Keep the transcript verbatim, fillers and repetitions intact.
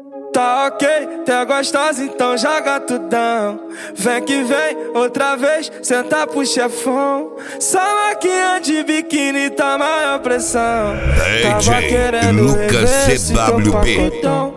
Tá ok, tá gostosa, então joga tudão. Vem que vem, outra vez, senta pro chefão. Salaquinha de biquíni, tá maior pressão. Tava D J querendo Lucas rever esse teu C W B. pacotão.